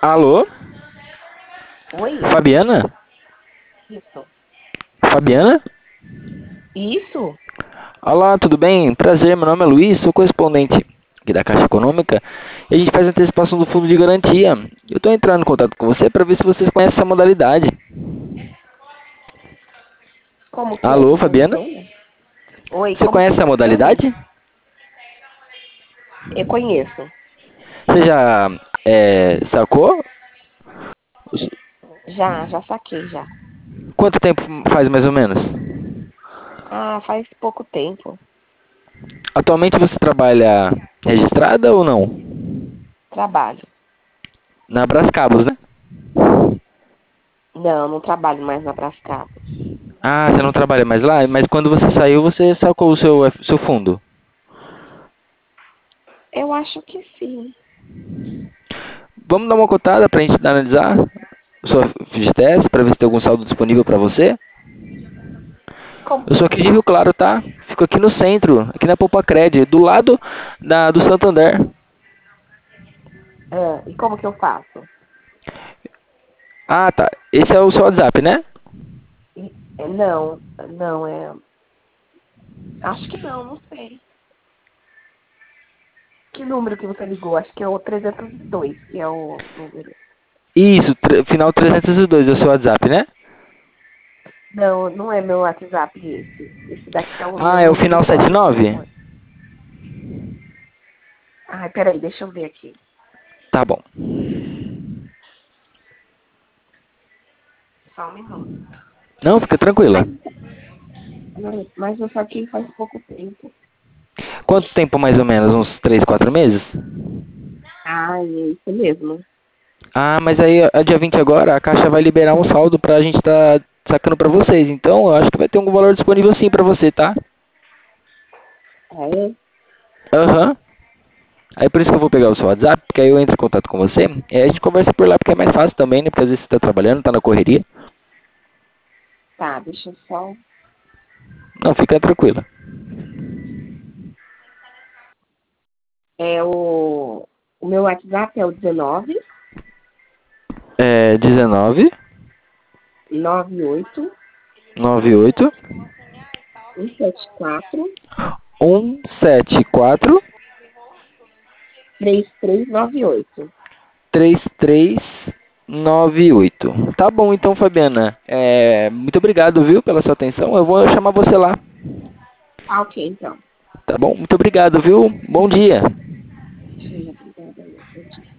Alô? Oi? Fabiana? Isso. Fabiana? Isso? Olá, tudo bem? Prazer, meu nome é Luiz, sou correspondente aqui da Caixa Econômica e a gente faz antecipação do fundo de garantia. Eu estou entrando em contato com você para ver se vocês conhecem essa modalidade. Como que é Alô, que Fabiana? funciona? Oi, Você como que conhece a funciona? modalidade? Eu conheço. Você já sacou? Já saquei já. Quanto tempo faz mais ou menos? Ah, faz pouco tempo. Atualmente você trabalha registrada ou não? Trabalho. Na Brascabos, né? Não, não trabalho mais na Brascabo. Ah, você não trabalha mais lá? Mas quando você saiu, você sacou o seu fundo. Eu acho que sim. Vamos dar uma cotada para a gente analisar o seu FGTS para ver se tem algum saldo disponível para você? Como Eu que sou aqui de Rio faz? Claro, tá? Fico aqui no centro, aqui na Poupa Cred, do lado do Santander. Ah, e como que eu faço? Ah, tá. Esse é o seu WhatsApp, né? Não, não é. Acho que não, não sei. Que número que você ligou? Acho que é o 302, que é o número. Isso, final 302 é o seu WhatsApp, né? Não, não é meu WhatsApp esse. Esse daqui é o meu Ah, é o número final só setenta e de nove. telefone. Ai, peraí, deixa eu ver aqui. Tá bom. Só um minuto. Não, fica tranquila. Mas, mas eu saquei faz pouco tempo. Quanto tempo mais ou menos? Uns 3, 4 meses? Ai, é isso mesmo. Ah, mas aí a dia 20 agora, a Caixa vai liberar um saldo pra gente tá sacando pra vocês. Então, eu acho que vai ter algum valor disponível sim pra você, tá? Ah, é? Aham. Aí por isso que eu vou pegar o seu WhatsApp, porque aí eu entro em contato com você. E aí a gente conversa por lá, porque é mais fácil também, né? Porque às vezes você tá trabalhando, tá na correria. Tá, deixa eu só. Não, fica tranquila. É o meu WhatsApp é o 19 É 19 98 98 174 174 3398. 3398. Tá bom então, Fabiana. Muito obrigado, viu, pela sua atenção. Eu vou chamar você lá. Ah, ok, então. Tá bom? Muito obrigado, viu? Bom dia.